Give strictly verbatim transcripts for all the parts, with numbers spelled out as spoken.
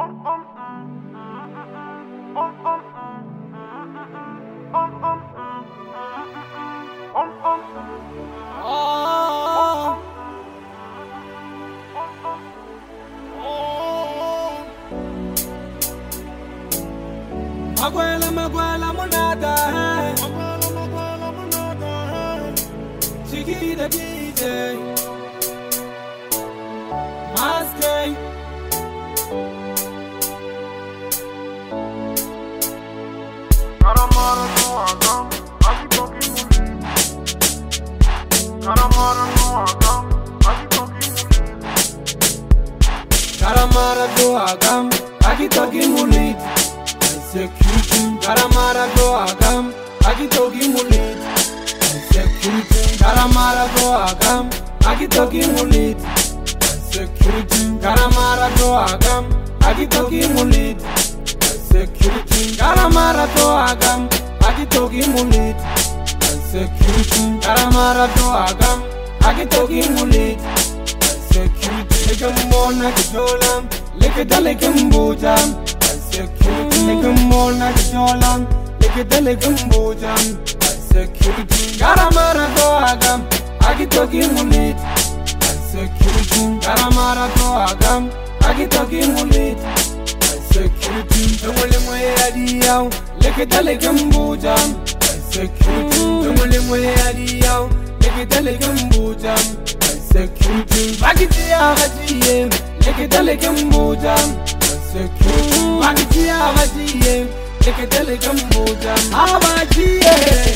Maguela, Maguela, monada, Maguela, Maguela, monada, Chiquita D J, Maskey, Caramara no agam, aqui toque mulher. Caramara no agam, aqui toque mulher. Caramara do Agam, aqui toque mulit. Security, Caramara do Agam, aqui toque mulit. Security, Caramara do Agam, aqui toque mulit. Security, Caramara do Agam, aqui toque mulit. Security, Caramara do Agam, aqui toque mulit. Security, Caramara do Agam, aqui toque mulit. Security, Lekamona Jolam, Lekadalekambujam. Security, Lekamona Jolam, Lekadalekambujam. Security, Caramara do Agam, aqui toque mulit. Security, Caramara do Agam, aqui toque mulit. Security, Tumule Moyadiao, Lekadalekambujam. Security, Tumule Moyadiao, Lekadalekambujam. Security, Bagitia Vatie, Lekadalekambujam. Security, Bagitia Vatie, Lekadalekambujam. Avatie,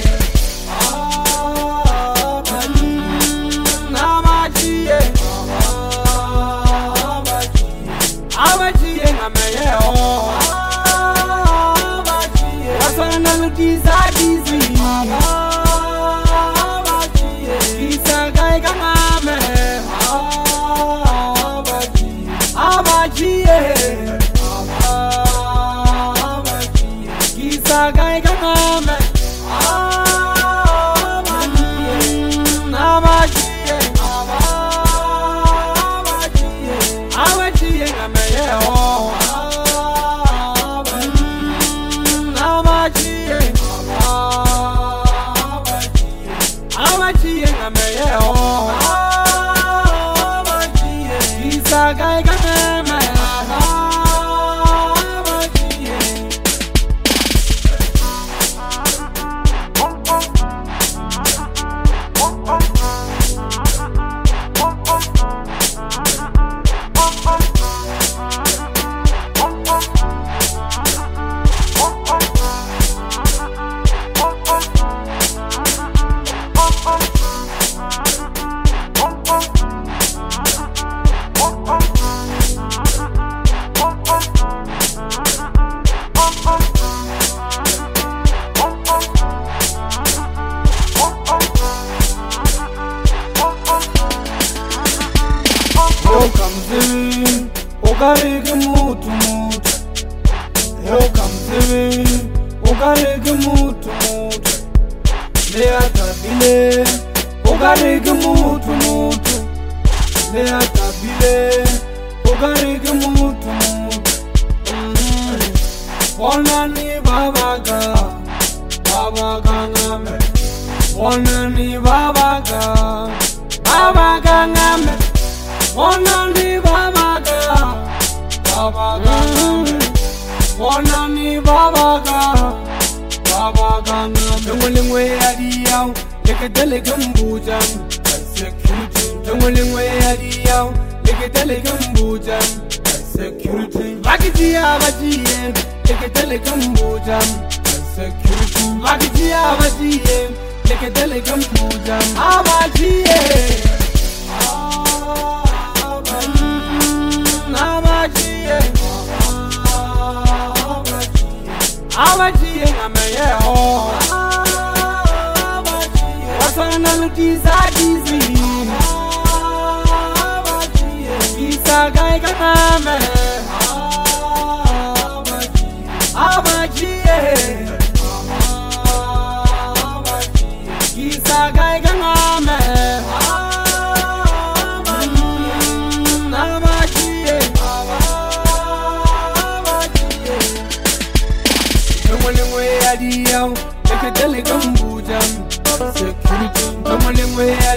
Avatie, Avatie, Avatie,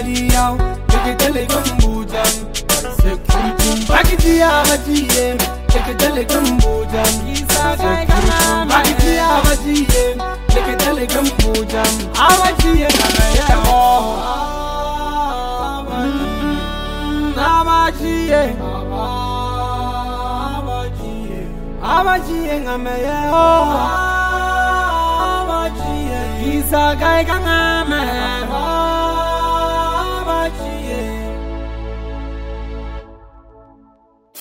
Yao, take it telecom bujam, security. Bakitia Vaji, take it telecom bujam, security. Bakitia Vaji, take it telecom bujam, Avaji, Avaji, Avaji, Avaji, Isa Gaigama.